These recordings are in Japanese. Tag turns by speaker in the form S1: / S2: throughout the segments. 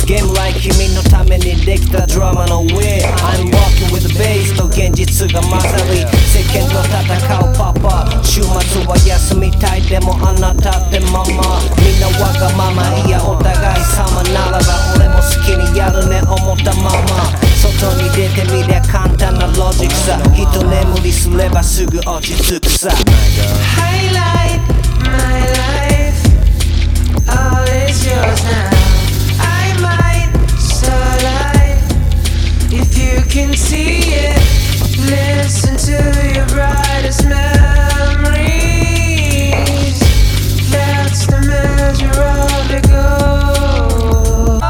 S1: ゲーム like 君のためにできたドラマの上 I'm walking with the bass と現実が混ざり世間と戦うパパ週末は休みたいでもあなたってママみんなわがままいやお互い様ならば俺も好きにやるね思ったまま外に出てみりゃ簡単なロジックさ一眠りすればすぐ落ち着くさ
S2: Highlight my life all is yours now I might starlight if you can see it listen to your brightest memories that's the measure of the goal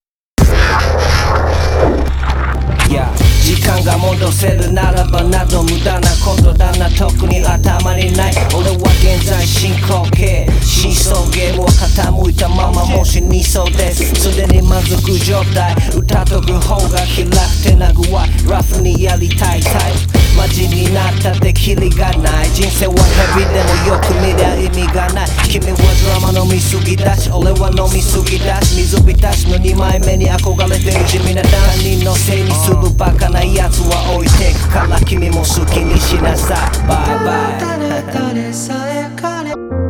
S1: 時間が戻せるならばなど無駄なことだな特に頭にない俺は現在進行形真相ゲームは傾いたままもし2層ですすでに満足状態歌とく方が開く手な具合ラフにやりたいタイプマジになったってキリがない人生はヘビでもよく見りゃ意味がない君はドラマ飲みすぎだし俺は飲みすぎだし水浸しの2枚目に憧れてる地味な他人のせいにするバカなやつは置いてくから君も好きにしなさいバイバイ